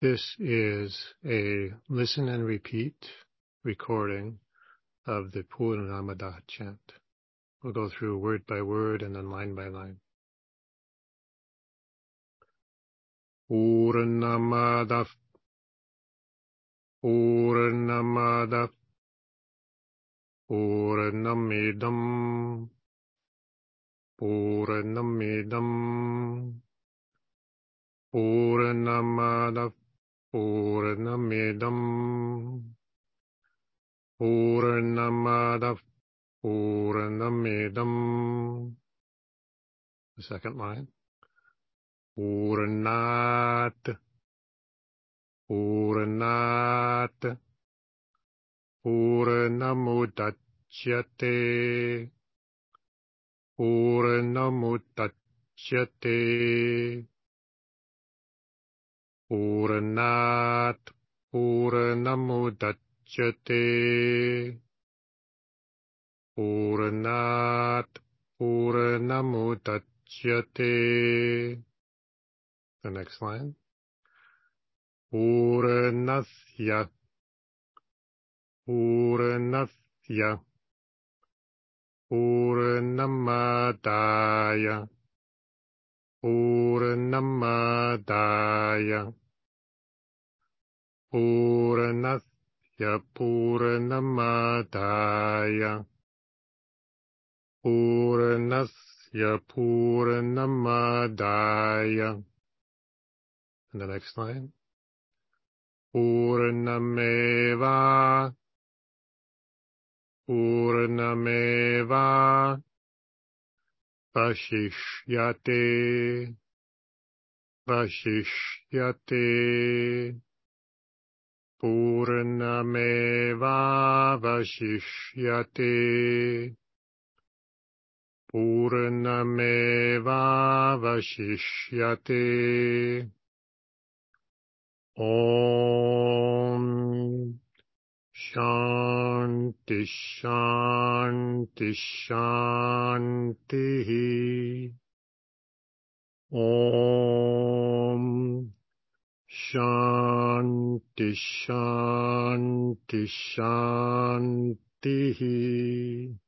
This is a listen and repeat recording of the Purnamada chant. We'll go through word by word and then line by line. Purnamada, Purnamada, Purnamidam, Purnamidam, Purnamada, Purnamidam, Purnamada, Purnamidam. The second line. Purnat, Purnat, Purnamudachyate, Purnamudachyate, Purnat, Purnamudachyate, Purnat, Purnamudachyate. The next line. Purnasya, Purnasya, Purnamadaya, Purnamadaya, Purnasya, Purnamadaya, Purnasya, Purnamadaya. And the next line. Purnameva, Purnameva, Vashishyate, Vashishyate, Purnameva, Vashishyate, Purnameva, Vashishyate. Om Shanti Shanti Shanti. Om Shanti Shanti Shanti.